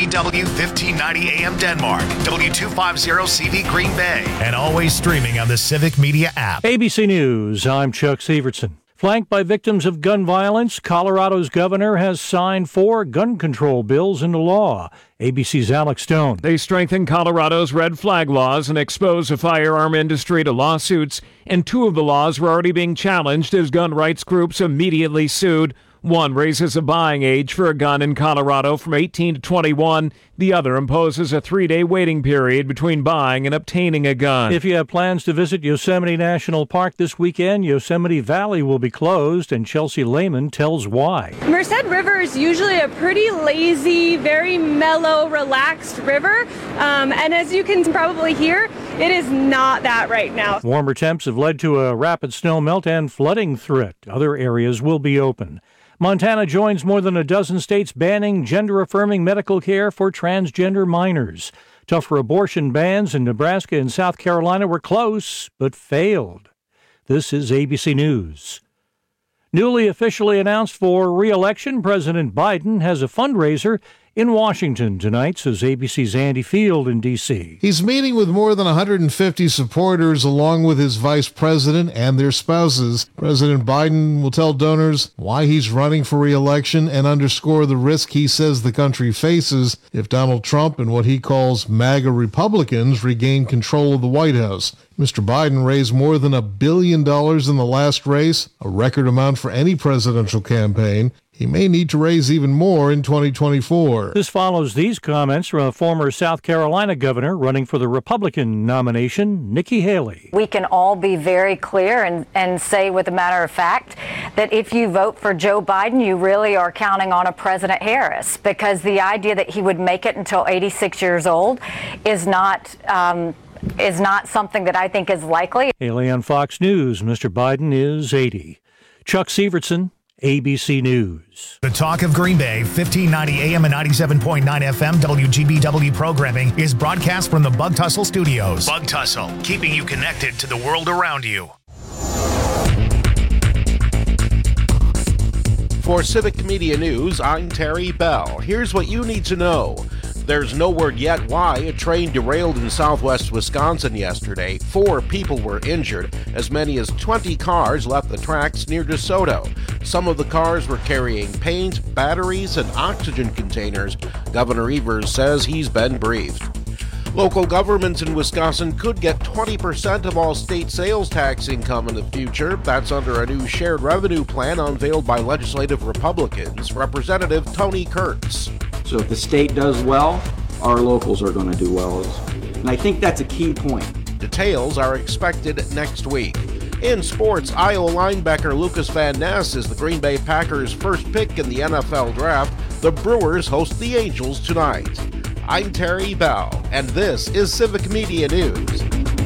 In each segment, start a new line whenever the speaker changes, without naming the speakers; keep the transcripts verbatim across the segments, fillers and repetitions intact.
W fifteen ninety A M Denmark, W two fifty C V Green Bay, and always streaming on the Civic Media app.
A B C News, I'm Chuck Severson. Flanked by victims of gun violence, Colorado's governor has signed four gun control bills into law. A B C's Alex Stone.
They strengthen Colorado's red flag laws and expose the firearm industry to lawsuits, and two of the laws were already being challenged as gun rights groups immediately sued. One raises the buying age for a gun in Colorado from eighteen to twenty-one. The other imposes a three-day waiting period between buying and obtaining a gun.
If you have plans to visit Yosemite National Park this weekend, Yosemite Valley will be closed, and Chelsea Lehman tells why.
Merced River is usually a pretty lazy, very mellow, relaxed river, um, and as you can probably hear, it is not that right now.
Warmer temps have led to a rapid snow melt and flooding threat. Other areas will be open. Montana joins more than a dozen states banning gender-affirming medical care for transgender minors. Tougher abortion bans in Nebraska and South Carolina were close, but failed. This is A B C News. Newly officially announced for re-election, President Biden has a fundraiser in Washington tonight, says A B C's Andy Field in D C
He's meeting with more than one hundred fifty supporters along with his vice president and their spouses. President Biden will tell donors why he's running for re-election and underscore the risk he says the country faces if Donald Trump and what he calls MAGA Republicans regain control of the White House. Mister Biden raised more than a billion dollars in the last race, a record amount for any presidential campaign. He may need to raise even more in twenty twenty-four.
This follows these comments from a former South Carolina governor running for the Republican nomination, Nikki Haley.
We can all be very clear and, and say with a matter of fact that if you vote for Joe Biden, you really are counting on a President Harris, because the idea that he would make it until eighty-six years old is not um, is not something that I think is likely.
Haley on Fox News. Mister Biden is eighty. Chuck Severson, A B C News.
The Talk of Green Bay, fifteen ninety A M and ninety-seven point nine F M W G B W programming is broadcast from the Bug Tussle Studios. Bug Tussle, keeping you connected to the world around you.
For Civic Media News, I'm Terry Bell. Here's what you need to know. There's no word yet why a train derailed in southwest Wisconsin yesterday. Four people were injured. As many as twenty cars left the tracks near DeSoto. Some of the cars were carrying paint, batteries, and oxygen containers. Governor Evers says he's been briefed. Local governments in Wisconsin could get twenty percent of all state sales tax income in the future. That's under a new shared revenue plan unveiled by legislative Republicans. Representative Tony Kurtz.
So if the state does well, our locals are going to do well. And I think that's a key point.
Details are expected next week. In sports, Iowa linebacker Lucas Van Ness is the Green Bay Packers' first pick in the N F L draft. The Brewers host the Angels tonight. I'm Terry Bell, and this is Civic Media News.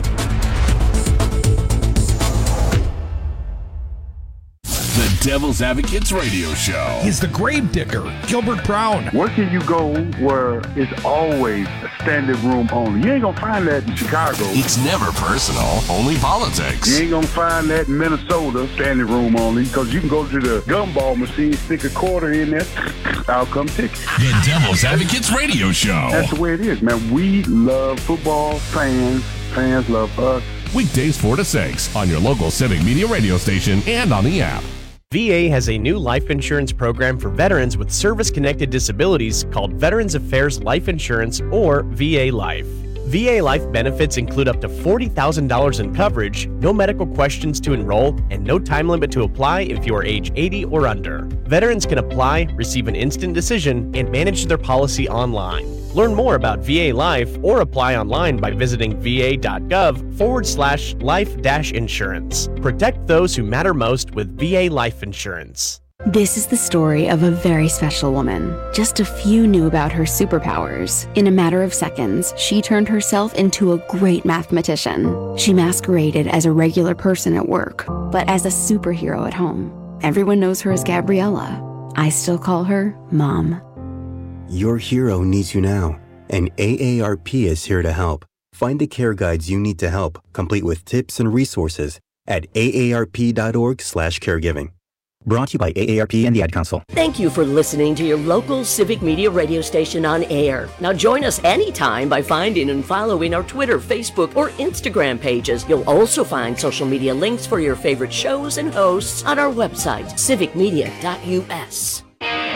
The Devil's Advocates Radio Show.
He's the grave digger, Gilbert Brown.
Where can you go where it's always a standing room only? You ain't gonna find that in Chicago.
It's never personal, only politics.
You ain't gonna find that in Minnesota, standing room only, because you can go to the gumball machine, stick a quarter in there, I'll come take it.
The Devil's Advocates Radio Show.
That's the way it is, man. We love football, fans, fans love us.
Weekdays four to six on your local Civic Media radio station and on the app.
V A has a new life insurance program for veterans with service-connected disabilities called Veterans Affairs Life Insurance, or V A Life. V A Life benefits include up to forty thousand dollars in coverage, no medical questions to enroll, and no time limit to apply if you are age eighty or under. Veterans can apply, receive an instant decision, and manage their policy online. Learn more about V A Life or apply online by visiting va.gov forward slash life dash insurance. Protect those who matter most with V A Life Insurance.
This is the story of a very special woman. Just a few knew about her superpowers. In a matter of seconds, she turned herself into a great mathematician. She masqueraded as a regular person at work, but as a superhero at home. Everyone knows her as Gabriella. I still call her Mom.
Your hero needs you now, and A A R P is here to help. Find the care guides you need to help, complete with tips and resources at A A R P dot org slash caregiving.
Brought to you by A A R P and the Ad Council.
Thank you for listening to your local civic media radio station on air. Now join us anytime by finding and following our Twitter, Facebook, or Instagram pages. You'll also find social media links for your favorite shows and hosts on our website, civic media dot U S.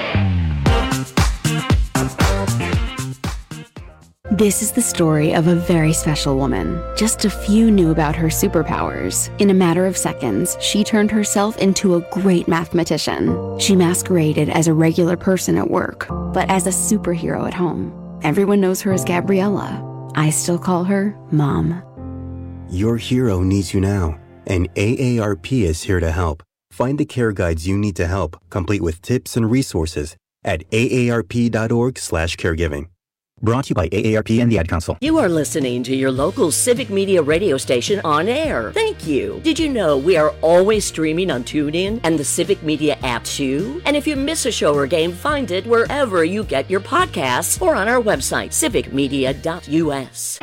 This is the story of a very special woman. Just a few knew about her superpowers. In a matter of seconds, she turned herself into a great mathematician. She masqueraded as a regular person at work, but as a superhero at home. Everyone knows her as Gabriella. I still call her Mom.
Your hero needs you now, and A A R P is here to help. Find the care guides you need to help, complete with tips and resources at A A R P dot org slash caregiving.
Brought to you by A A R P and the Ad Council.
You are listening to your local civic media radio station on air. Thank you. Did you know we are always streaming on TuneIn and the Civic Media app too? And if you miss a show or game, find it wherever you get your podcasts or on our website, civic media dot U S.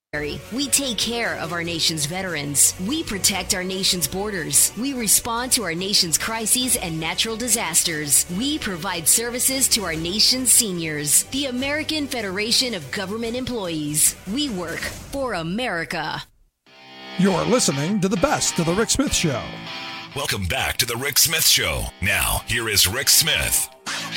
We take care of our nation's veterans. We protect our nation's borders. We respond to our nation's crises and natural disasters. We provide services to our nation's seniors. The American Federation of Government Employees. We work for America.
You're listening to the best of the Rick Smith Show.
Welcome back to the Rick Smith Show. Now, here is Rick Smith.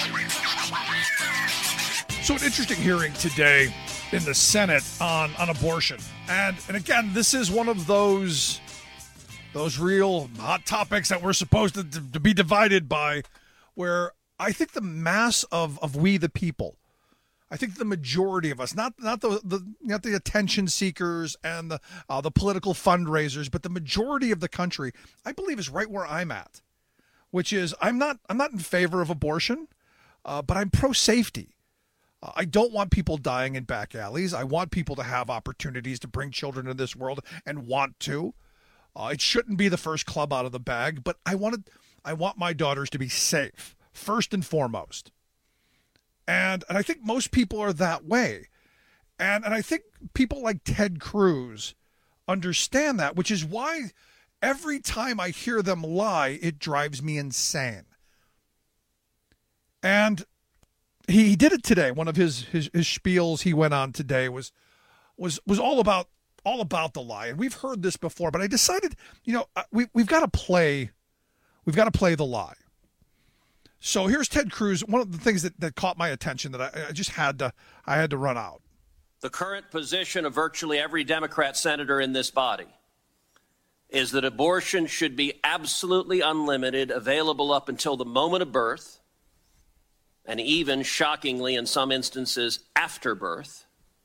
So an interesting hearing today in the Senate on, on abortion. And and again, this is one of those those real hot topics that we're supposed to, to, to be divided by, where I think the mass of, of we the people, I think the majority of us, not not the, the not the attention seekers and the uh, the political fundraisers, but the majority of the country, I believe, is right where I'm at, which is I'm not I'm not in favor of abortion, uh, but I'm pro safety. Uh, I don't want people dying in back alleys. I want people to have opportunities to bring children into this world and want to. Uh, it shouldn't be the first club out of the bag, but I wanted, I want my daughters to be safe, first and foremost. And, and I think most people are that way. And, and I think people like Ted Cruz understand that, which is why every time I hear them lie, it drives me insane. And He, he did it today. One of his, his his spiels he went on today was was was all about all about the lie. And we've heard this before, but I decided, you know, we we've got to play we've got to play the lie. So here's Ted Cruz. One of the things that, that caught my attention that I, I just had to I had to run out.
The current position of virtually every Democrat senator in this body is that abortion should be absolutely unlimited, available up until the moment of birth, and even, shockingly, in some instances, after birth,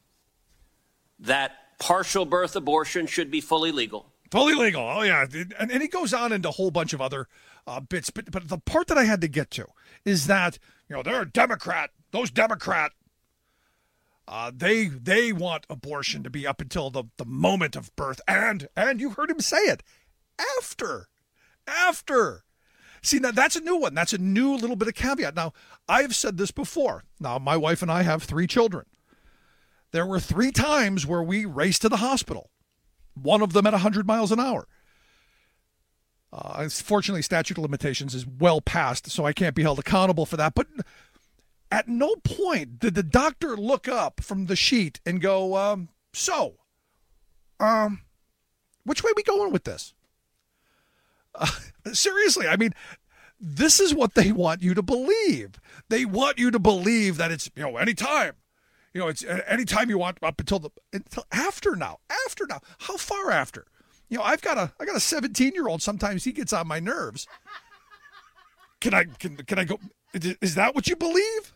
that partial birth abortion should be fully legal.
Fully legal. Oh, yeah. And, and he goes on into a whole bunch of other uh, bits. But, but the part that I had to get to is that, you know, they're a Democrat. Those Democrat, uh, they they want abortion to be up until the, the moment of birth. And, and you heard him say it, after. After. See, now that's a new one. That's a new little bit of caveat. Now, I've said this before. Now, my wife and I have three children. There were three times where we raced to the hospital, one of them at one hundred miles an hour. Uh, fortunately, statute of limitations is well past, so I can't be held accountable for that. But at no point did the doctor look up from the sheet and go, um, so, um, which way are we going with this? Uh, seriously, I mean, this is what they want you to believe. They want you to believe that it's, you know, anytime. You know, it's anytime you want up until the until after now. After now. How far after? You know, I've got a I got a seventeen-year-old. Sometimes he gets on my nerves. Can I can can I go? Is that what you believe?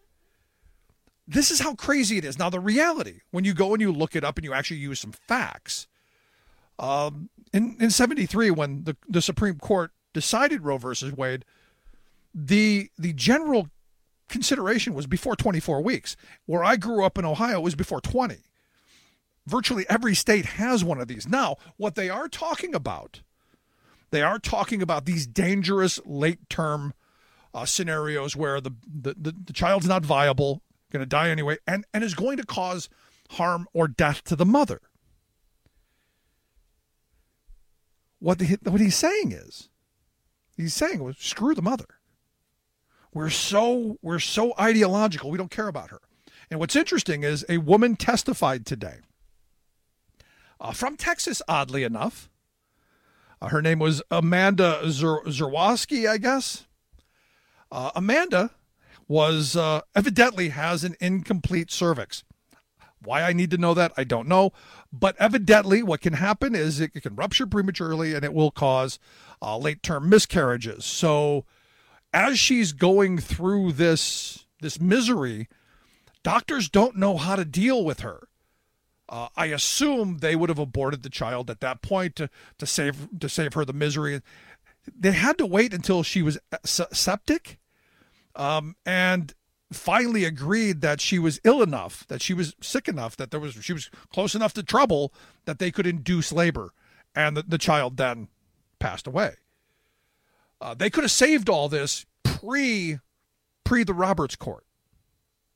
This is how crazy it is. Now, the reality, when you go and you look it up and you actually use some facts, um, in, in seventy-three, when the, the Supreme Court decided Roe versus Wade, the the general consideration was before twenty-four weeks. Where I grew up in Ohio, it was before twenty. Virtually every state has one of these. Now, what they are talking about, they are talking about these dangerous late-term uh, scenarios where the, the, the, the child's not viable, going to die anyway, and, and is going to cause harm or death to the mother. What, the, what he's saying is, he's saying, well, screw the mother. We're so we're so ideological, we don't care about her. And what's interesting is a woman testified today uh, from Texas, oddly enough. Uh, her name was Amanda Zer- Zerwoski, I guess. Uh, Amanda was uh, evidently has an incomplete cervix. Why I need to know that, I don't know. But evidently what can happen is it, it can rupture prematurely and it will cause uh, late-term miscarriages. So as she's going through this this misery, doctors don't know how to deal with her. Uh, I assume they would have aborted the child at that point to, to save to save her the misery. They had to wait until she was septic, um, and finally agreed that she was ill enough, that she was sick enough, that there was she was close enough to trouble that they could induce labor, and the, the child then passed away. Uh, they could have saved all this pre pre the Roberts Court.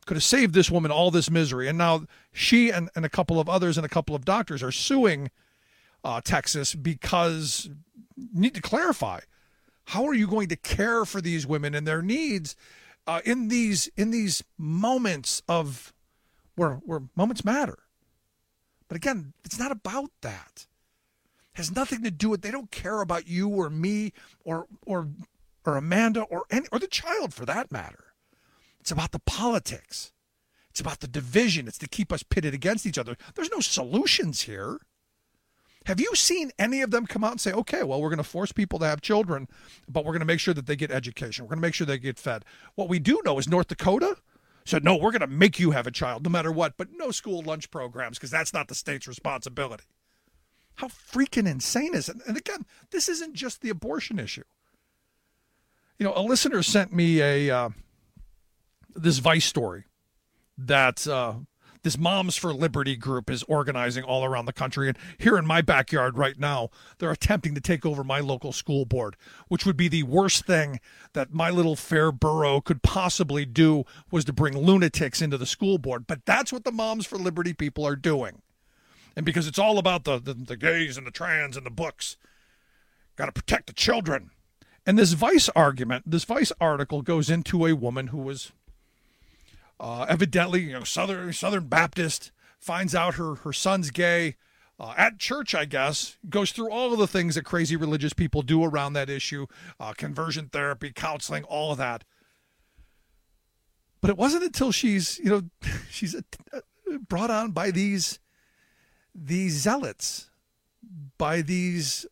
could have saved this woman all this misery. And now she and, and a couple of others and a couple of doctors are suing uh, Texas because you need to clarify, how are you going to care for these women and their needs uh, in these in these moments of where where moments matter? But again, it's not about that. It has nothing to do with, they don't care about you or me or or or Amanda or any or the child for that matter. It's about the politics. It's about the division. It's to keep us pitted against each other. There's no solutions here. Have you seen any of them come out and say, okay, well, we're going to force people to have children, but we're going to make sure that they get education. We're going to make sure they get fed. What we do know is North Dakota said, no, we're going to make you have a child no matter what, but no school lunch programs because that's not the state's responsibility. How freaking insane is it? And again, this isn't just the abortion issue. You know, a listener sent me a uh, this Vice story that uh, this Moms for Liberty group is organizing all around the country. And here in my backyard right now, they're attempting to take over my local school board, which would be the worst thing that my little fair borough could possibly do, was to bring lunatics into the school board. But that's what the Moms for Liberty people are doing. And because it's all about the, the, the gays and the trans and the books, got to protect the children. And this Vice argument, this Vice article goes into a woman who was Uh, evidently, you know, Southern Southern Baptist, finds out her, her son's gay uh, at church, I guess, goes through all of the things that crazy religious people do around that issue, uh, conversion therapy, counseling, all of that. But it wasn't until she's, you know, she's uh, brought on by these, these zealots, by these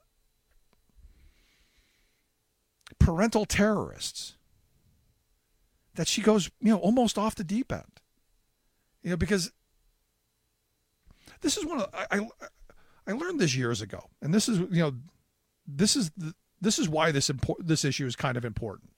parental terrorists, that she goes, you know, almost off the deep end, you know, because this is one of I, I I learned this years ago, and this is, you know, this is the, this is why this import this issue is kind of important.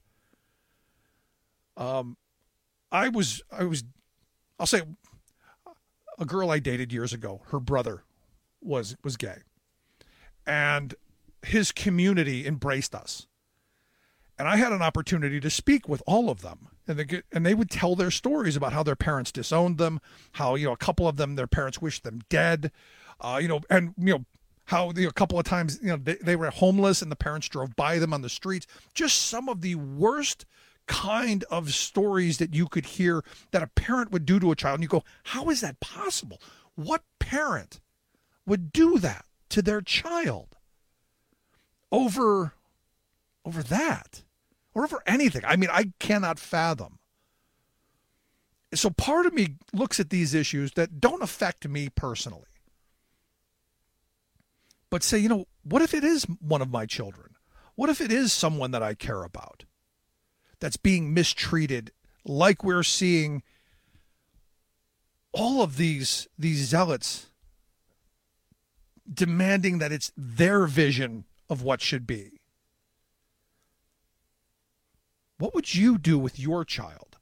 Um, I was I was I'll say a girl I dated years ago. Her brother was was gay, and his community embraced us. And I had an opportunity to speak with all of them, and they, and they would tell their stories about how their parents disowned them, how, you know, a couple of them, their parents wished them dead, uh, you know, and, you know, how, you know, a couple of times, you know, they, they were homeless and the parents drove by them on the streets. Just some of the worst kind of stories that you could hear that a parent would do to a child. And you go, how is that possible? What parent would do that to their child over, over that? Or over anything. I mean, I cannot fathom. So part of me looks at these issues that don't affect me personally, but say, you know, what if it is one of my children? What if it is someone that I care about that's being mistreated, like we're seeing all of these, these zealots demanding that it's their vision of what should be? What would you do with your child?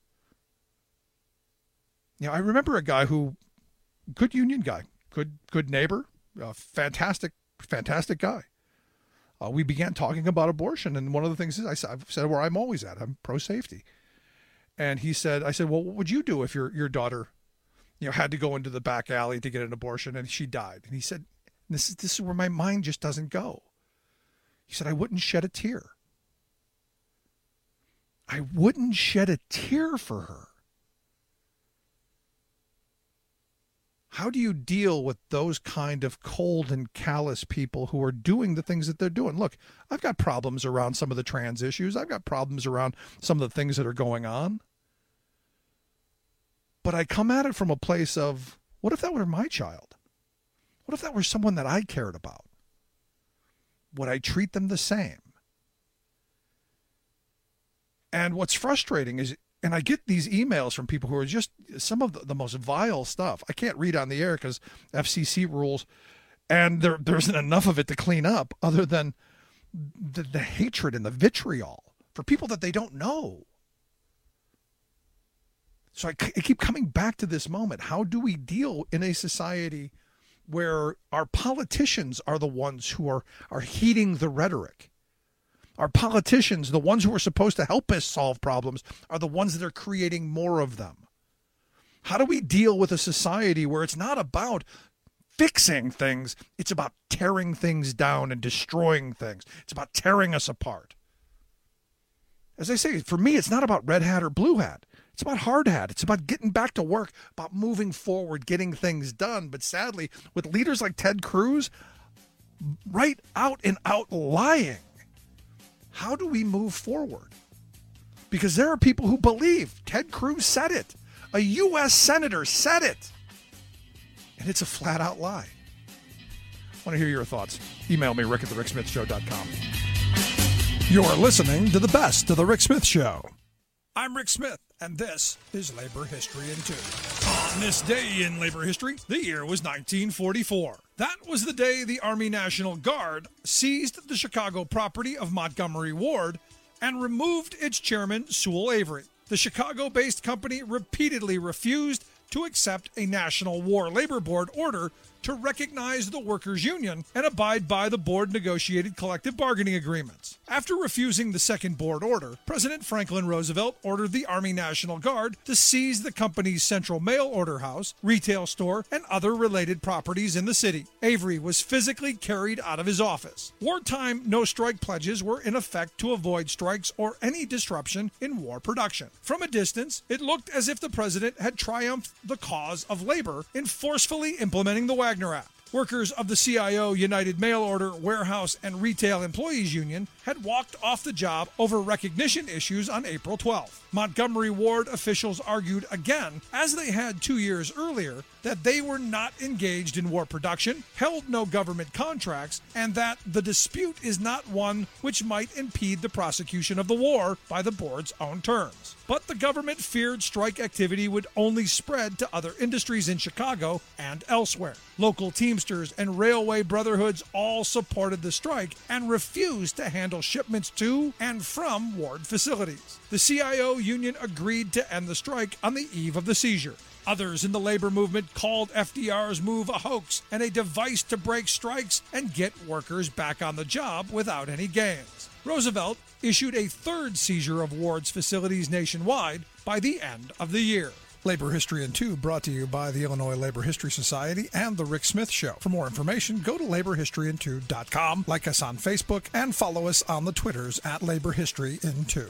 You know, I remember a guy who, good union guy, good good neighbor, uh, fantastic, fantastic guy. Uh, we began talking about abortion, and one of the things is I said, I've said where I'm always at. I'm pro-safety. And he said, I said, well, what would you do if your, your daughter, you know, had to go into the back alley to get an abortion and she died? And he said, this is, this is where my mind just doesn't go. He said, I wouldn't shed a tear. I wouldn't shed a tear for her. How do you deal with those kind of cold and callous people who are doing the things that they're doing? Look, I've got problems around some of the trans issues. I've got problems around some of the things that are going on. But I come at it from a place of, what if that were my child? What if that were someone that I cared about? Would I treat them the same? And what's frustrating is, and I get these emails from people who are just some of the, the most vile stuff. I can't read on the air because F C C rules, and there there isn't enough of it to clean up other than the, the hatred and the vitriol for people that they don't know. So I, I keep coming back to this moment. How do we deal in a society where our politicians are the ones who are, are heeding the rhetoric? Our politicians, the ones who are supposed to help us solve problems, are the ones that are creating more of them. How do we deal with a society where it's not about fixing things, it's about tearing things down and destroying things. It's about tearing us apart. As I say, for me, it's not about red hat or blue hat. It's about hard hat. It's about getting back to work, about moving forward, getting things done. But sadly, with leaders like Ted Cruz, right out and out lying, how do we move forward? Because there are people who believe Ted Cruz said it. A U S senator said it. And it's a flat out lie. I want to hear your thoughts. Email me, rick at the rick smith show dot com. You're listening to the best of the Rick Smith Show. I'm Rick Smith, and this is Labor History in Two. On this day in labor history, the year was nineteen forty-four. That was the day the Army National Guard seized the Chicago property of Montgomery Ward and removed its chairman, Sewell Avery. The Chicago-based company repeatedly refused to accept a National War Labor Board order to recognize the workers' union and abide by the board-negotiated collective bargaining agreements. After refusing the second board order, President Franklin Roosevelt ordered the Army National Guard to seize the company's central mail order house, retail store, and other related properties in the city. Avery was physically carried out of his office. Wartime no-strike pledges were in effect to avoid strikes or any disruption in war production. From a distance, it looked as if the president had triumphed the cause of labor in forcefully implementing the Wagner Act. Workers of the C I O United Mail Order Warehouse and Retail Employees Union had walked off the job over recognition issues on April twelfth. Montgomery Ward officials argued again, as they had two years earlier, that they were not engaged in war production, held no government contracts, and that the dispute is not one which might impede the prosecution of the war by the board's own terms. But the government feared strike activity would only spread to other industries in Chicago and elsewhere. Local Teamsters and railway brotherhoods all supported the strike and refused to handle shipments to and from Ward facilities. The C I O union agreed to end the strike on the eve of the seizure. Others in the labor movement called F D R's move a hoax and a device to break strikes and get workers back on the job without any gains. Roosevelt issued a third seizure of Ward's facilities nationwide by the end of the year. Labor History in Two brought to you by the Illinois Labor History Society and The Rick Smith Show. For more information, go to labor history in two dot com, like us on Facebook, and follow us on the Twitters at Labor History in Two.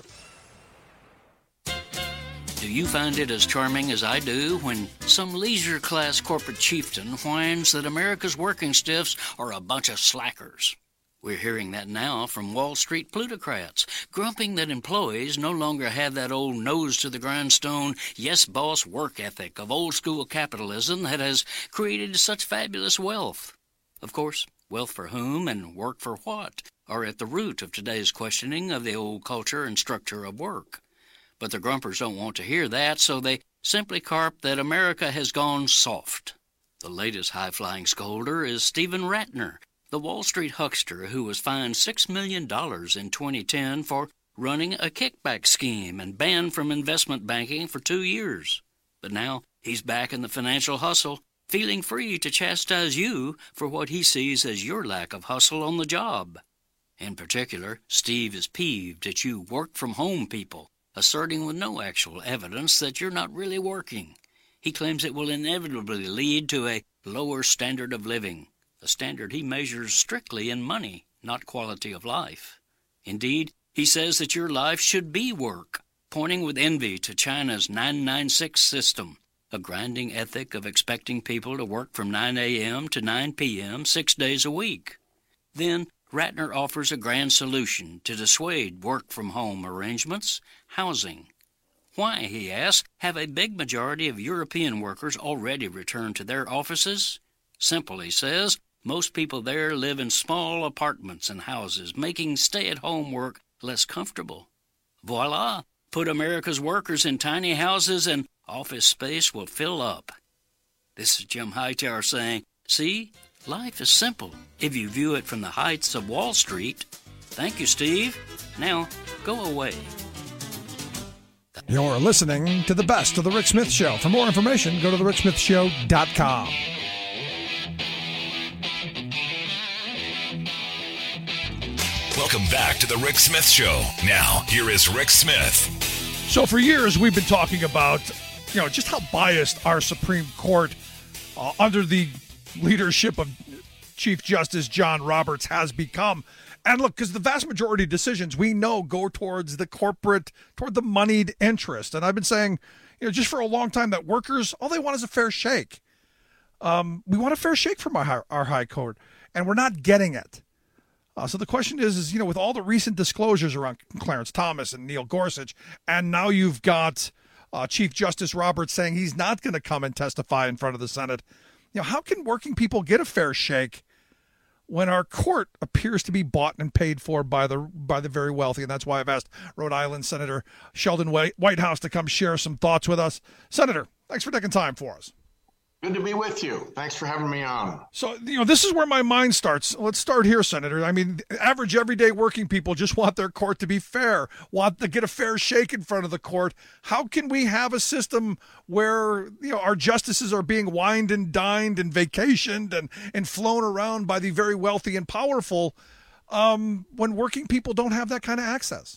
Do you find it as charming as I do when some leisure-class corporate chieftain whines that America's working stiffs are a bunch of slackers? We're hearing that now from Wall Street plutocrats, grumping that employees no longer have that old nose-to-the-grindstone, yes-boss work ethic of old-school capitalism that has created such fabulous wealth. Of course, wealth for whom and work for what are at the root of today's questioning of the old culture and structure of work. But the grumpers don't want to hear that, so they simply carp that America has gone soft. The latest high-flying scolder is Stephen Rattner, the Wall Street huckster who was fined six million dollars in twenty ten for running a kickback scheme and banned from investment banking for two years. But now he's back in the financial hustle, feeling free to chastise you for what he sees as your lack of hustle on the job. In particular, Steve is peeved at you work-from-home people, asserting with no actual evidence that you're not really working. He claims it will inevitably lead to a lower standard of living, a standard he measures strictly in money, not quality of life. Indeed, he says that your life should be work, pointing with envy to China's nine nine six system, a grinding ethic of expecting people to work from nine a.m. to nine p.m. six days a week. Then, Rattner offers a grand solution to dissuade work-from-home arrangements: housing. Why, he asks, have a big majority of European workers already returned to their offices? Simple, he says. Most people there live in small apartments and houses, making stay-at-home work less comfortable. Voila! Put America's workers in tiny houses and office space will fill up. This is Jim Hightower saying, see, life is simple if you view it from the heights of Wall Street. Thank you, Steve. Now, go away.
You're listening to the best of The Rick Smith Show. For more information, go to the rick smith show dot com.
Welcome back to the Rick Smith Show. Now, here is Rick Smith.
So for years, we've been talking about you know, just how biased our Supreme Court uh, under the leadership of Chief Justice John Roberts has become. And look, because the vast majority of decisions we know go towards the corporate, toward the moneyed interest. And I've been saying, you know, just for a long time that workers, all they want is a fair shake. Um, we want a fair shake from our high, our high court, and we're not getting it. Uh, so the question is, is, you know, with all the recent disclosures around Clarence Thomas and Neil Gorsuch, and now you've got uh, Chief Justice Roberts saying he's not going to come and testify in front of the Senate, you know, how can working people get a fair shake when our court appears to be bought and paid for by the by the very wealthy? And that's why I've asked Rhode Island Senator Sheldon Whitehouse to come share some thoughts with us. Senator, thanks for taking time for us.
Good to be with you. Thanks for having me on.
So, you know, this is where my mind starts. Let's start here, Senator. I mean, average everyday working people just want their court to be fair, want to get a fair shake in front of the court. How can we have a system where, you know, our justices are being wined and dined and vacationed and, and flown around by the very wealthy and powerful um, when working people don't have that kind of access?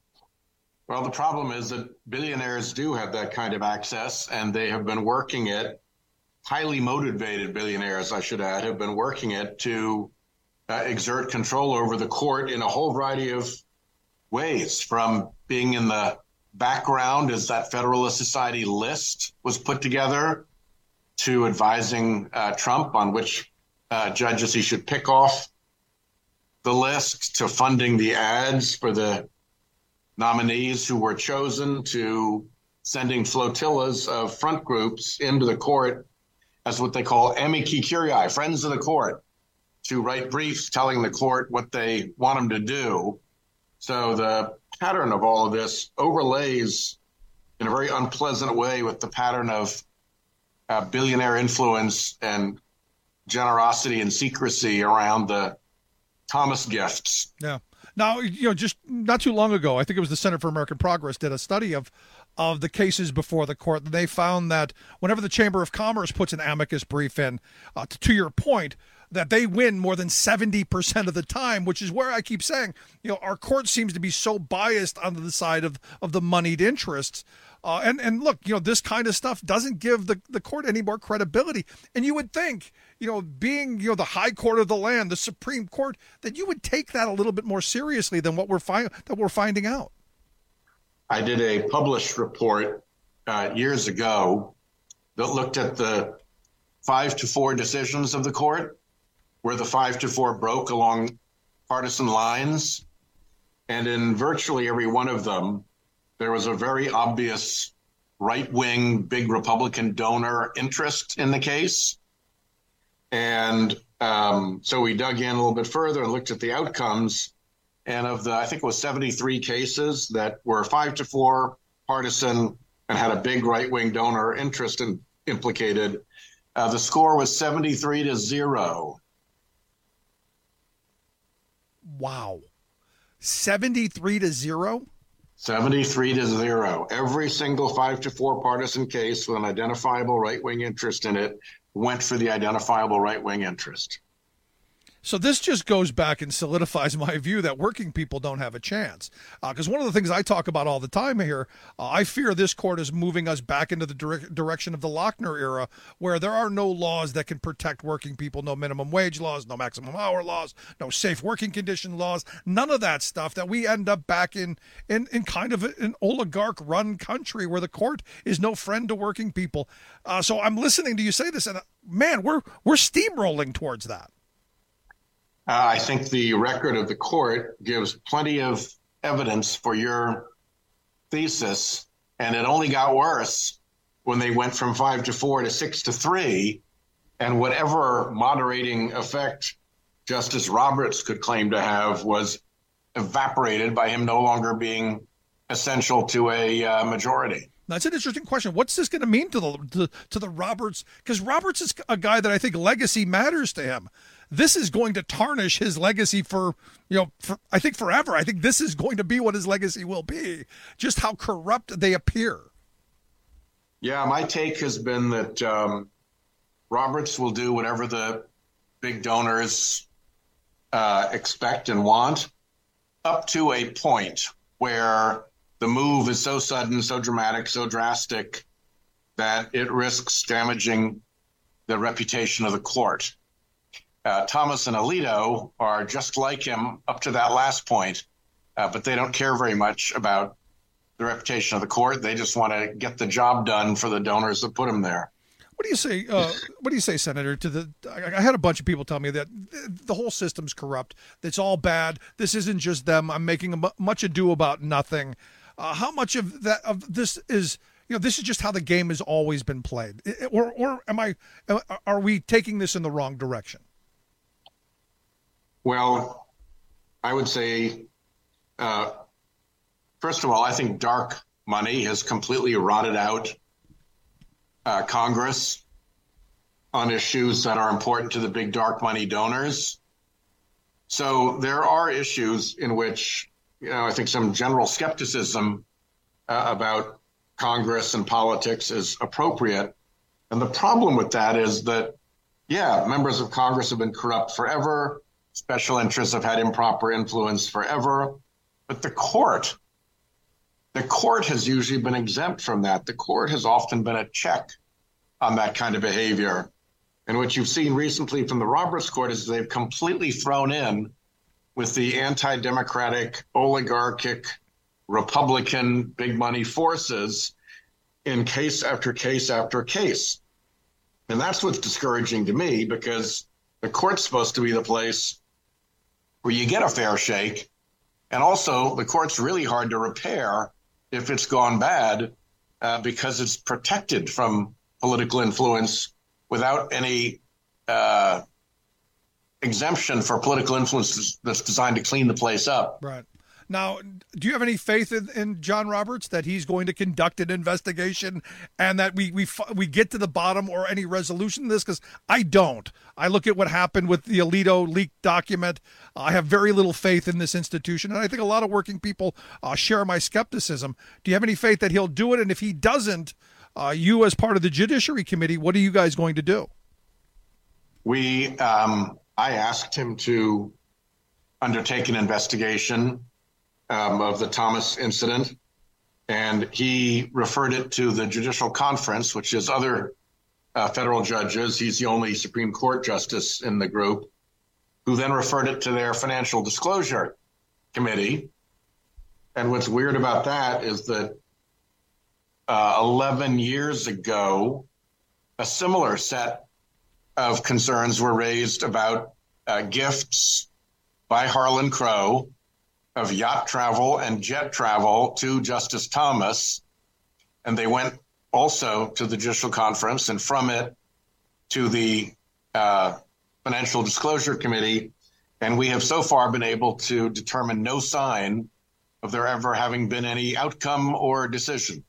Well, the problem is that billionaires do have that kind of access, and they have been working it. Highly motivated billionaires, I should add, have been working it to uh, exert control over the court in a whole variety of ways, from being in the background as that Federalist Society list was put together, to advising uh, Trump on which uh, judges he should pick off the list, to funding the ads for the nominees who were chosen, to sending flotillas of front groups into the court as what they call amici curiae, friends of the court, to write briefs telling the court what they want them to do. So the pattern of all of this overlays in a very unpleasant way with the pattern of uh, billionaire influence and generosity and secrecy around the Thomas gifts.
Yeah. Now, you know, just not too long ago, I think it was the Center for American Progress did a study of of the cases before the court. They found that whenever the Chamber of Commerce puts an amicus brief in, uh, to, to your point, that they win more than seventy percent of the time, which is where I keep saying, you know, our court seems to be so biased onto the side of, of the moneyed interests. Uh, and, and look, you know, this kind of stuff doesn't give the, the court any more credibility. And you would think, you know, being, you know, the high court of the land, the Supreme Court, that you would take that a little bit more seriously than what we're fi- that we're finding out.
I did a published report uh, years ago that looked at the five to four decisions of the court, where the five to four broke along partisan lines. And in virtually every one of them, there was a very obvious right-wing, big Republican donor interest in the case. And um, so we dug in a little bit further and looked at the outcomes. And of the, I think it was seventy-three cases that were five to four partisan and had a big right-wing donor interest in, implicated, uh, the score was seventy-three to zero.
Wow. seventy-three to zero?
seventy-three to zero. Every single five to four partisan case with an identifiable right-wing interest in it went for the identifiable right-wing interest.
So this just goes back and solidifies my view that working people don't have a chance. Because uh, one of the things I talk about all the time here, uh, I fear this court is moving us back into the dire- direction of the Lochner era, where there are no laws that can protect working people, no minimum wage laws, no maximum hour laws, no safe working condition laws, none of that stuff, that we end up back in, in, in kind of an oligarch-run country where the court is no friend to working people. Uh, so I'm listening to you say this, and uh, man, we're we're steamrolling towards that.
Uh, I think the record of the court gives plenty of evidence for your thesis, and it only got worse when they went from five to four to six to three, and whatever moderating effect Justice Roberts could claim to have was evaporated by him no longer being essential to a uh, majority.
That's an interesting question. What's this going to mean to the to, to the Roberts? Because Roberts is a guy that I think legacy matters to him. This is going to tarnish his legacy for, you know, for, I think forever. I think this is going to be what his legacy will be, just how corrupt they appear.
Yeah, my take has been that um, Roberts will do whatever the big donors uh, expect and want, up to a point where the move is so sudden, so dramatic, so drastic that it risks damaging the reputation of the court. Uh, Thomas and Alito are just like him up to that last point, uh, but they don't care very much about the reputation of the court. They just want to get the job done for the donors that put them there.
What do you say? Uh, what do you say, Senator? To the, I, I had a bunch of people tell me that the whole system's corrupt. It's all bad. This isn't just them. I'm making a, much ado about nothing. Uh, how much of that of this is, you know, this is just how the game has always been played, or or am I? Are we taking this in the wrong direction?
Well, I would say, uh, first of all, I think dark money has completely rotted out uh, Congress on issues that are important to the big dark money donors. So there are issues in which, you know, I think some general skepticism uh, about Congress and politics is appropriate. And the problem with that is that, yeah, members of Congress have been corrupt forever. Special interests have had improper influence forever. But the court, the court has usually been exempt from that. The court has often been a check on that kind of behavior. And what you've seen recently from the Roberts Court is they've completely thrown in with the anti-democratic, oligarchic, Republican big money forces in case after case after case. And that's what's discouraging to me, because the court's supposed to be the place where you get a fair shake. And also, the court's really hard to repair if it's gone bad uh, because it's protected from political influence without any uh, exemption for political influence that's designed to clean the place up.
Right. Now, do you have any faith in, in John Roberts that he's going to conduct an investigation and that we we we get to the bottom or any resolution to this? Because I don't. I look at what happened with the Alito leaked document. I have very little faith in this institution, and I think a lot of working people uh, share my skepticism. Do you have any faith that he'll do it? And if he doesn't, uh, you as part of the Judiciary Committee, what are you guys going to do?
We, um, I asked him to undertake an investigation Um, of the Thomas incident, and he referred it to the Judicial Conference, which is other uh, federal judges. He's the only Supreme Court justice in the group, who then referred it to their Financial Disclosure Committee. And what's weird about that is that uh, eleven years ago, a similar set of concerns were raised about uh, gifts by Harlan Crow of yacht travel and jet travel to Justice Thomas. And they went also to the Judicial Conference, and from it to the uh, Financial Disclosure Committee. And we have so far been able to determine no sign of there ever having been any outcome or decision.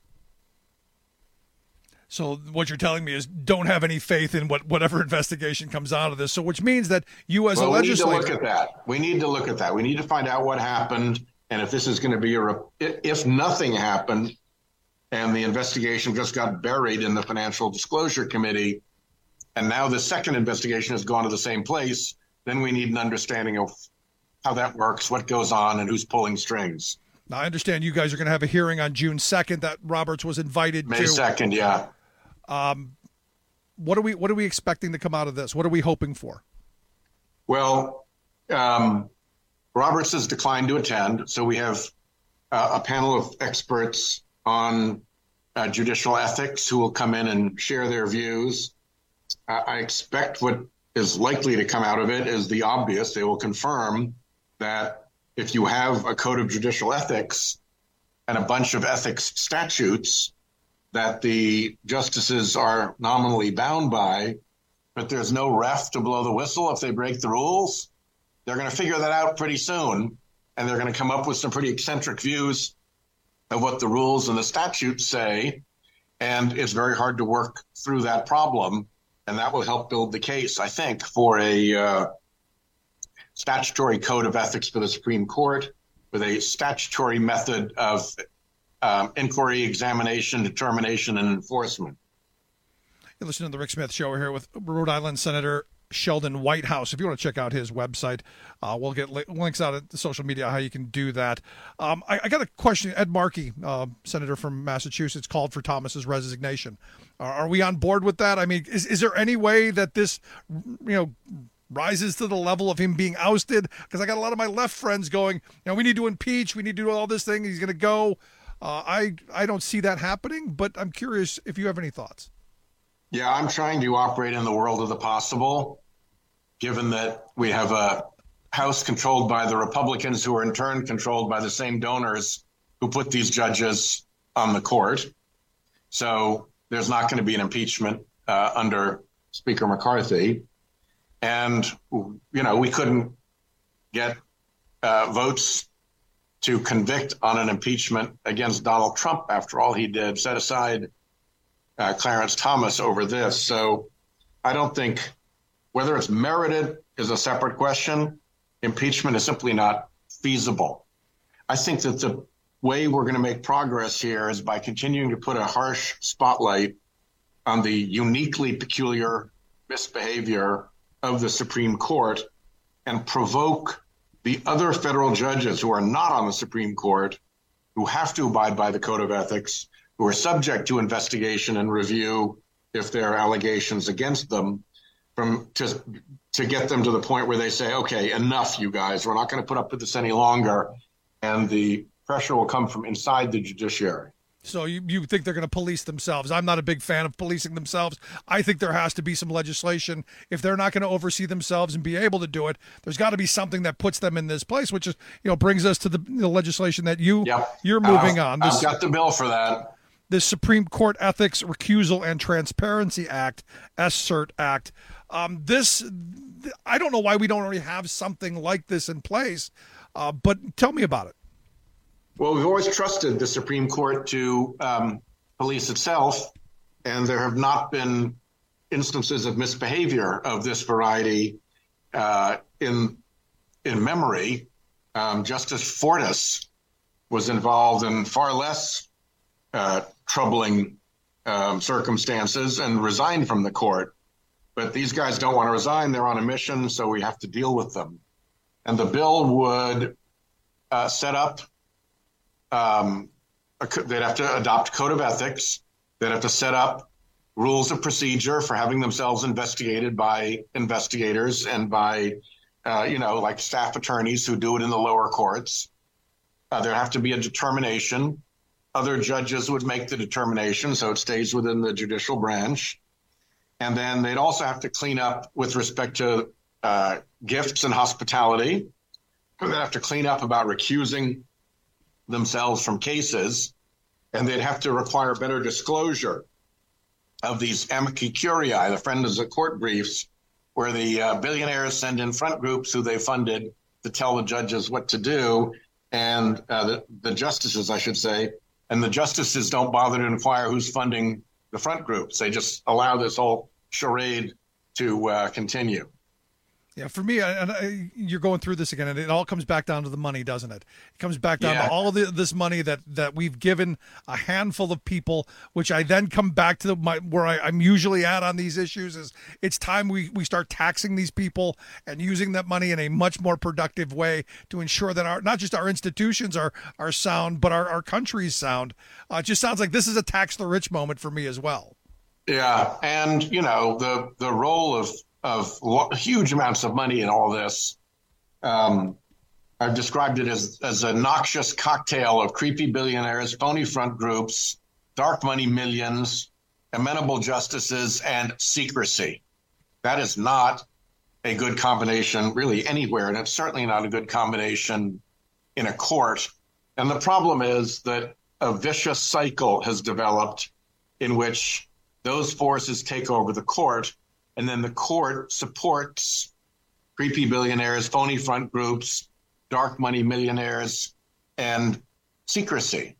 So what you're telling me is don't have any faith in what whatever investigation comes out of this. So which means that you as
well,
a legislator...
we need to look at that. We need to look at that. We need to find out what happened. And if this is going to be a... If nothing happened and the investigation just got buried in the Financial Disclosure Committee, and now the second investigation has gone to the same place, then we need an understanding of how that works, what goes on, and who's pulling strings.
Now, I understand you guys are going to have a hearing on June second that Roberts was invited
May
to.
May second, yeah.
Um, what are we what are we expecting to come out of this? What are we hoping for?
Well, um, Roberts has declined to attend, so we have uh, a panel of experts on uh, judicial ethics who will come in and share their views. Uh, I expect what is likely to come out of it is the obvious. They will confirm that if you have a code of judicial ethics and a bunch of ethics statutes that the justices are nominally bound by, but there's no ref to blow the whistle if they break the rules, they're going to figure that out pretty soon, and they're going to come up with some pretty eccentric views of what the rules and the statutes say, and it's very hard to work through that problem, and that will help build the case, I think, for a uh, statutory code of ethics for the Supreme Court with a statutory method of Um, inquiry, examination, determination, and enforcement.
You're listening to the Rick Smith Show. We're here with Rhode Island Senator Sheldon Whitehouse. If you want to check out his website, uh, we'll get li- links out at the social media how you can do that. Um, I, I got a question. Ed Markey, uh, senator from Massachusetts, called for Thomas's resignation. Are, are we on board with that? I mean, is is there any way that this, you know, rises to the level of him being ousted? Because I got a lot of my left friends going, you know, we need to impeach, we need to do all this thing, he's going to go. Uh, I I don't see that happening, but I'm curious if you have any thoughts.
Yeah, I'm trying to operate in the world of the possible, given that we have a House controlled by the Republicans who are in turn controlled by the same donors who put these judges on the court. So there's not going to be an impeachment uh, under Speaker McCarthy. And, you know, we couldn't get uh, votes to convict on an impeachment against Donald Trump after all he did, set aside uh, Clarence Thomas over this. So I don't think whether it's merited is a separate question. Impeachment is simply not feasible. I think that the way we're going to make progress here is by continuing to put a harsh spotlight on the uniquely peculiar misbehavior of the Supreme Court and provoke the other federal judges who are not on the Supreme Court, who have to abide by the Code of Ethics, who are subject to investigation and review if there are allegations against them, from to, to get them to the point where they say, okay, enough, you guys, we're not going to put up with this any longer. And the pressure will come from inside the judiciary.
So you, you think they're going to police themselves? I'm not a big fan of policing themselves. I think there has to be some legislation. If they're not going to oversee themselves and be able to do it, there's got to be something that puts them in this place, which is, you know, brings us to the, the legislation that you,
yep.
you're moving
uh,
on. This,
I've got the bill for that.
The Supreme Court Ethics, Recusal, and Transparency Act, S C E R T Act. Um, this, I don't know why we don't already have something like this in place, uh, but tell me about it.
Well, we've always trusted the Supreme Court to um, police itself, and there have not been instances of misbehavior of this variety uh, in in memory. Um, Justice Fortas was involved in far less uh, troubling um, circumstances and resigned from the court. But these guys don't want to resign. They're on a mission, so we have to deal with them. And the bill would uh, set up Um, they'd have to adopt code of ethics. They'd have to set up rules of procedure for having themselves investigated by investigators and by, uh, you know, like staff attorneys who do it in the lower courts. Uh, there'd have to be a determination. Other judges would make the determination, so it stays within the judicial branch. And then they'd also have to clean up with respect to uh, gifts and hospitality. They'd have to clean up about recusing themselves from cases, and they'd have to require better disclosure of these amici curiae, the friends of court briefs, where the uh, billionaires send in front groups who they funded to tell the judges what to do, and uh, the, the justices, I should say, and the justices don't bother to inquire who's funding the front groups. They just allow this whole charade to uh, continue.
Yeah, for me, and I, you're going through this again, and it all comes back down to the money, doesn't it? It comes back down yeah. to all the, this money that, that we've given a handful of people, which I then come back to my where I, I'm usually at on these issues is it's time we, we start taxing these people and using that money in a much more productive way to ensure that our not just our institutions are, are sound, but our, our country's sound. Uh, it just sounds like this is a tax the rich moment for me as well.
Yeah, and, you know, the the role of of huge amounts of money in all this. Um, I've described it as, as a noxious cocktail of creepy billionaires, phony front groups, dark money millions, amenable justices, and secrecy. That is not a good combination really anywhere, and it's certainly not a good combination in a court. And the problem is that a vicious cycle has developed in which those forces take over the court, and then the court supports creepy billionaires, phony front groups, dark money millionaires, and secrecy.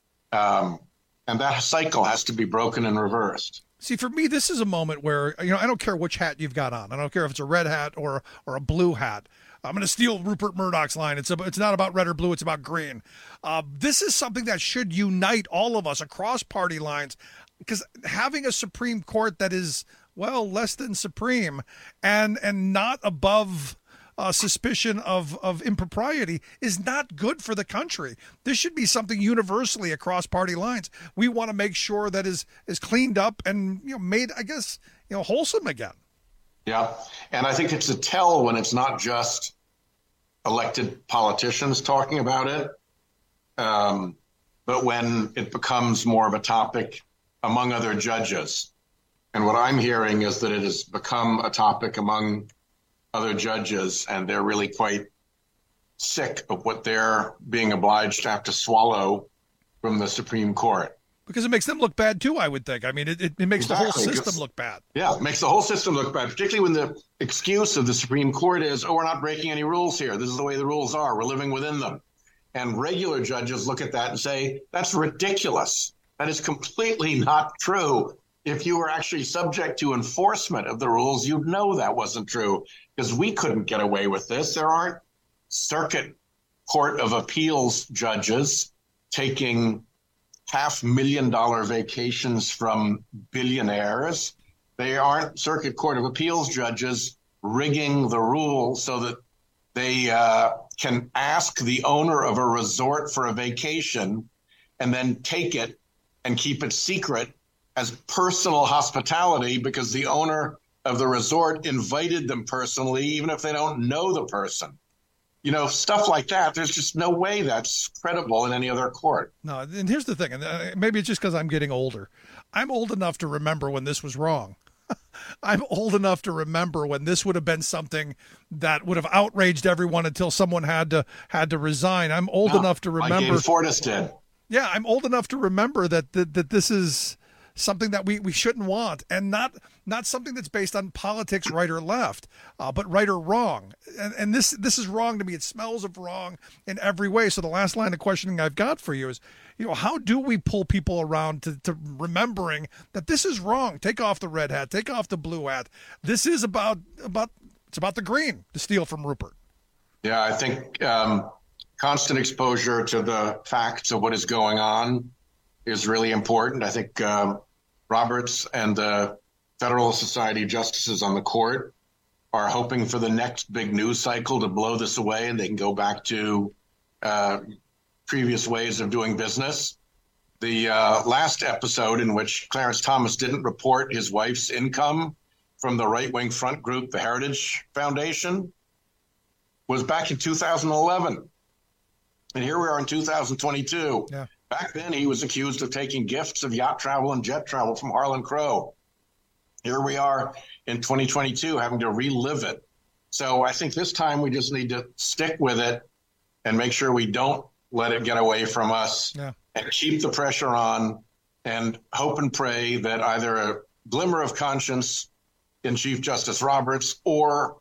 Um, and that cycle has to be broken and reversed.
See, for me, this is a moment where, you know, I don't care which hat you've got on. I don't care if it's a red hat or or a blue hat. I'm going to steal Rupert Murdoch's line. It's a, it's not about red or blue. It's about green. Uh, this is something that should unite all of us across party lines, because having a Supreme Court that is well, less than supreme and and not above uh, suspicion of, of impropriety is not good for the country. This should be something universally across party lines. We want to make sure that is is cleaned up and, you know, made, I guess, you know, wholesome again.
Yeah, and I think it's a tell when it's not just elected politicians talking about it, um, but when it becomes more of a topic among other judges. And what I'm hearing is that it has become a topic among other judges, and they're really quite sick of what they're being obliged to have to swallow from the Supreme Court.
Because it makes them look bad, too, I would think. I mean, it, it, it makes exactly. the whole system look bad.
Yeah, it makes the whole system look bad, particularly when the excuse of the Supreme Court is, oh, we're not breaking any rules here. This is the way the rules are. We're living within them. And regular judges look at that and say, that's ridiculous. That is completely not true. If you were actually subject to enforcement of the rules, you'd know that wasn't true, because we couldn't get away with this. There aren't circuit court of appeals judges taking half million dollar vacations from billionaires. They aren't circuit court of appeals judges rigging the rules so that they uh, can ask the owner of a resort for a vacation and then take it and keep it secret as personal hospitality because the owner of the resort invited them personally, even if they don't know the person. You know, stuff like that, there's just no way that's credible in any other court.
No, and here's the thing, and maybe it's just because I'm getting older. I'm old enough to remember when this was wrong. I'm old enough to remember when this would have been something that would have outraged everyone until someone had to had to resign. I'm old no, enough to remember.
Like Fortas did.
Yeah, I'm old enough to remember that that, that this is something that we, we shouldn't want, and not not something that's based on politics, right or left, uh, but right or wrong. And, and this this is wrong to me. It smells of wrong in every way. So the last line of questioning I've got for you is, you know, how do we pull people around to, to remembering that this is wrong? Take off the red hat. Take off the blue hat. This is about about it's about the green, to steal from Rupert.
Yeah, I think um, constant exposure to the facts of what is going on is really important. I think um, Roberts and the Federal Society of Justices on the court are hoping for the next big news cycle to blow this away, and they can go back to uh, previous ways of doing business. The uh, last episode in which Clarence Thomas didn't report his wife's income from the right-wing front group, the Heritage Foundation, was back in two thousand eleven. And here we are in two thousand twenty-two.
Yeah.
Back then, he was accused of taking gifts of yacht travel and jet travel from Harlan Crow. Here we are in twenty twenty-two having to relive it. So I think this time we just need to stick with it and make sure we don't let it get away from us,
yeah.
and keep the pressure on and hope and pray that either a glimmer of conscience in Chief Justice Roberts or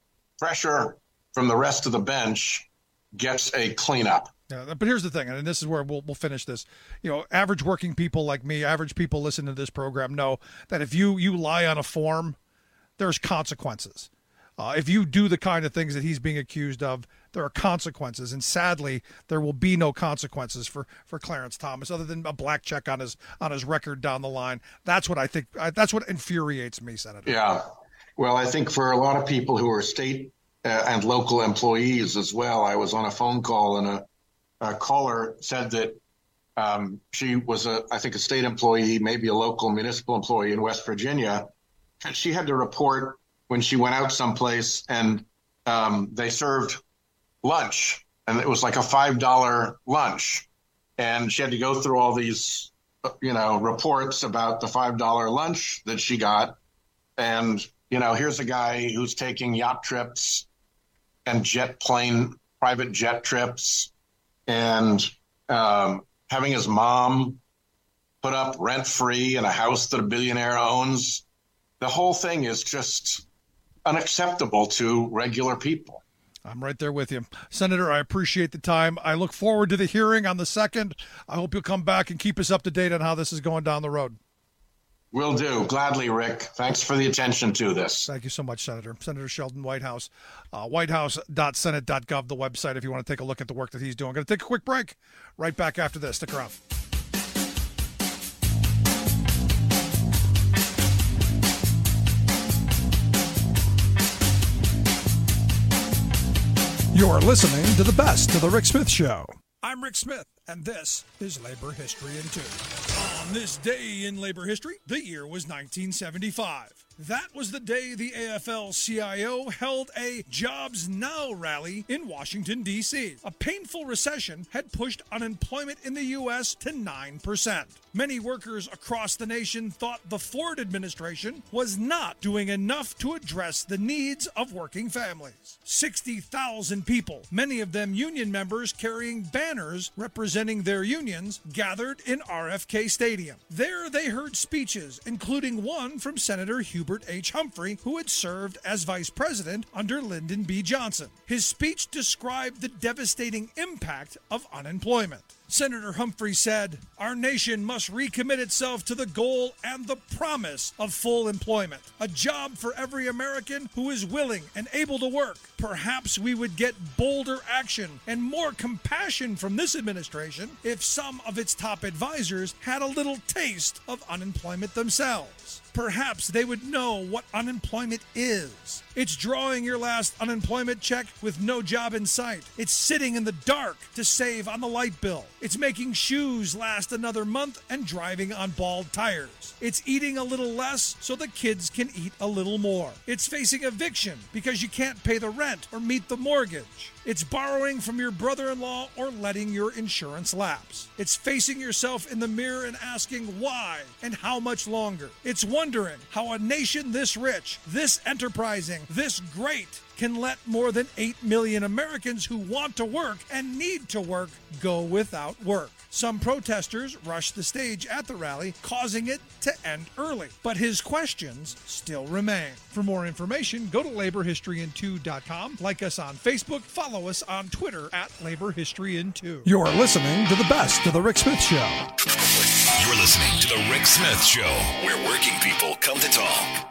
pressure from the rest of the bench gets a cleanup.
Yeah, but here's the thing, and this is where we'll we'll finish this. You know, average working people like me, average people listening to this program know that if you you lie on a form, there's consequences. Uh, if you do the kind of things that he's being accused of, there are consequences, and sadly, there will be no consequences for, for Clarence Thomas other than a black check on his on his record down the line. That's what I think. I, that's what infuriates me, Senator.
Yeah, well, I think for a lot of people who are state uh, and local employees as well, I was on a phone call and a A caller said that um, she was, a, I think, a state employee, maybe a local municipal employee in West Virginia. And she had to report when she went out someplace and um, they served lunch, and it was like a five dollar lunch. And she had to go through all these, you know, reports about the five dollar lunch that she got. And, you know, here's a guy who's taking yacht trips and jet plane, private jet trips, and um, having his mom put up rent-free in a house that a billionaire owns. The whole thing is just unacceptable to regular people.
I'm right there with you. Senator, I appreciate the time. I look forward to the hearing on the second. I hope you'll come back and keep us up to date on how this is going down the road.
Will do. Gladly, Rick. Thanks for the attention to this.
Thank you so much, Senator. Senator Sheldon Whitehouse, uh, whitehouse dot senate dot gov, the website, if you want to take a look at the work that he's doing. Going to take a quick break. Right back after this. Stick around. You're listening to the best of the Rick Smith Show. I'm Rick Smith, and this is Labor History in Two. On this day in labor history, the year was nineteen seventy-five. That was the day the A F L C I O held a Jobs Now rally in Washington, D C A painful recession had pushed unemployment in the U S to nine percent. Many workers across the nation thought the Ford administration was not doing enough to address the needs of working families. sixty thousand people, many of them union members carrying banners representing their unions, gathered in R F K Stadium. There they heard speeches, including one from Senator Hubert H. Humphrey, who had served as vice president under Lyndon B. Johnson. His speech described the devastating impact of unemployment. Senator Humphrey said, "Our nation must recommit itself to the goal and the promise of full employment, a job for every American who is willing and able to work. Perhaps we would get bolder action and more compassion from this administration if some of its top advisors had a little taste of unemployment themselves. Perhaps they would know what unemployment is. It's drawing your last unemployment check with no job in sight. It's sitting in the dark to save on the light bill. It's making shoes last another month and driving on bald tires. It's eating a little less so the kids can eat a little more. It's facing eviction because you can't pay the rent or meet the mortgage. It's borrowing from your brother-in-law or letting your insurance lapse. It's facing yourself in the mirror and asking why and how much longer. It's wondering how a nation this rich, this enterprising, this great can let more than eight million Americans who want to work and need to work go without work. Some protesters rushed the stage at the rally, causing it to end early. But his questions still remain. For more information, go to labor history in two dot com, like us on Facebook, follow us on Twitter at labor history in two. You're listening to the best of the Rick Smith Show.
You're listening to the Rick Smith Show, where working people come to talk.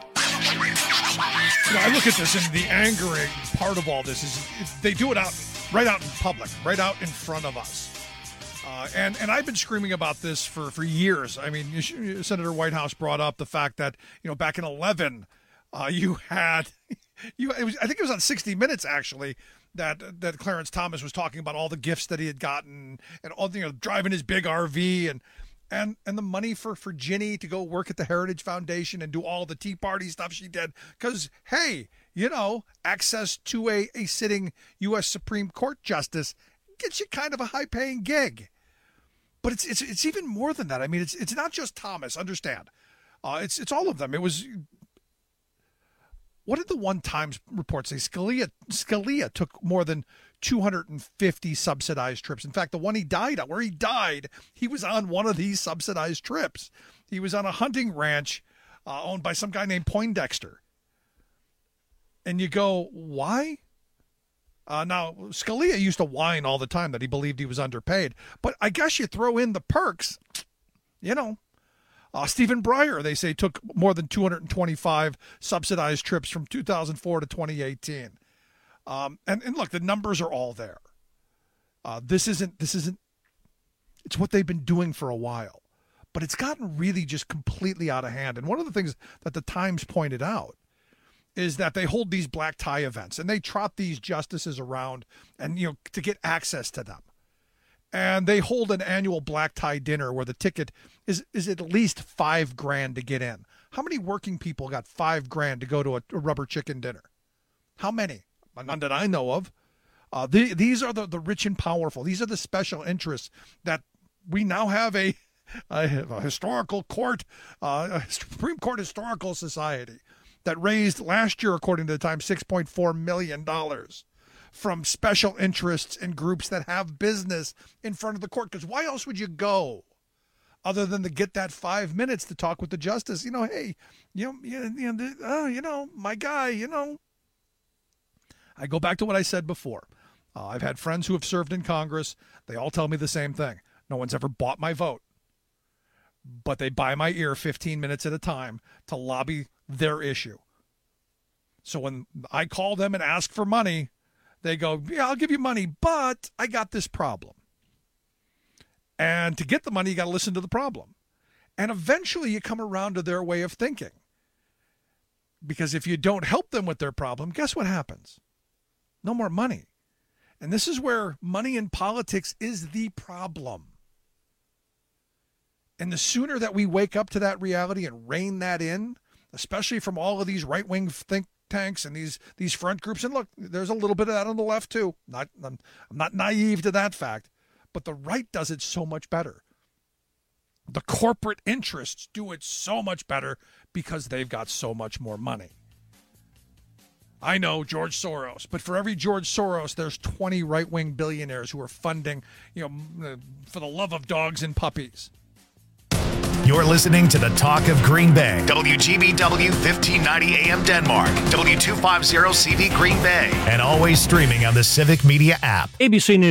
You know, I look at this, and the angering part of all this is they do it out right out in public, right out in front of us. Uh, and, and I've been screaming about this for, for years. I mean, Senator Whitehouse brought up the fact that, you know, back in eleven, uh, you had, you it was, I think it was on sixty minutes, actually, that that Clarence Thomas was talking about all the gifts that he had gotten and all, you know, driving his big R V and and and the money for, for Ginny to go work at the Heritage Foundation and do all the Tea Party stuff she did. Because, hey, you know, access to a, a sitting U S Supreme Court justice gets you kind of a high-paying gig. But it's it's it's even more than that. I mean, it's it's not just Thomas. Understand, uh, it's it's all of them. It was. What did the one Times report say? Scalia Scalia took more than two hundred fifty subsidized trips. In fact, the one he died on, where he died, he was on one of these subsidized trips. He was on a hunting ranch uh, owned by some guy named Poindexter. And you go, why? Uh, now, Scalia used to whine all the time that he believed he was underpaid. But I guess you throw in the perks, you know. Uh, Stephen Breyer, they say, took more than two hundred twenty-five subsidized trips from two thousand four to twenty eighteen. Um, and, and look, the numbers are all there. Uh, this isn't, this isn't, it's what they've been doing for a while. But it's gotten really just completely out of hand. And one of the things that the Times pointed out is that they hold these black tie events and they trot these justices around and, you know, to get access to them. And they hold an annual black tie dinner where the ticket is, is at least five grand to get in. How many working people got five grand to go to a, a rubber chicken dinner? How many? None that I know of. Uh, the, these are the, the rich and powerful. These are the special interests that we now have a, a, a historical court, uh, a Supreme Court Historical Society that raised last year, according to the Times, six point four million dollars from special interests and groups that have business in front of the court. Because why else would you go other than to get that five minutes to talk with the justice? You know, hey, you know, you, you know, oh, you know, my guy, you know. I go back to what I said before. Uh, I've had friends who have served in Congress. They all tell me the same thing. No one's ever bought my vote. But they buy my ear fifteen minutes at a time to lobby their issue. So when I call them and ask for money, they go, yeah, I'll give you money, but I got this problem. And to get the money, you got to listen to the problem. And eventually you come around to their way of thinking. Because if you don't help them with their problem, guess what happens? No more money. And this is where money in politics is the problem. And the sooner that we wake up to that reality and rein that in, especially from all of these right-wing think tanks and these these front groups, and look, there's a little bit of that on the left too. Not, I'm, I'm not naive to that fact, but the right does it so much better. The corporate interests do it so much better because they've got so much more money. I know George Soros, but for every George Soros, there's twenty right-wing billionaires who are funding, you know, for the love of dogs and puppies.
You're listening to the Talk of Green Bay. W G B W fifteen ninety A M Denmark. W two fifty C V Green Bay. And always streaming on the Civic Media app.
A B C News.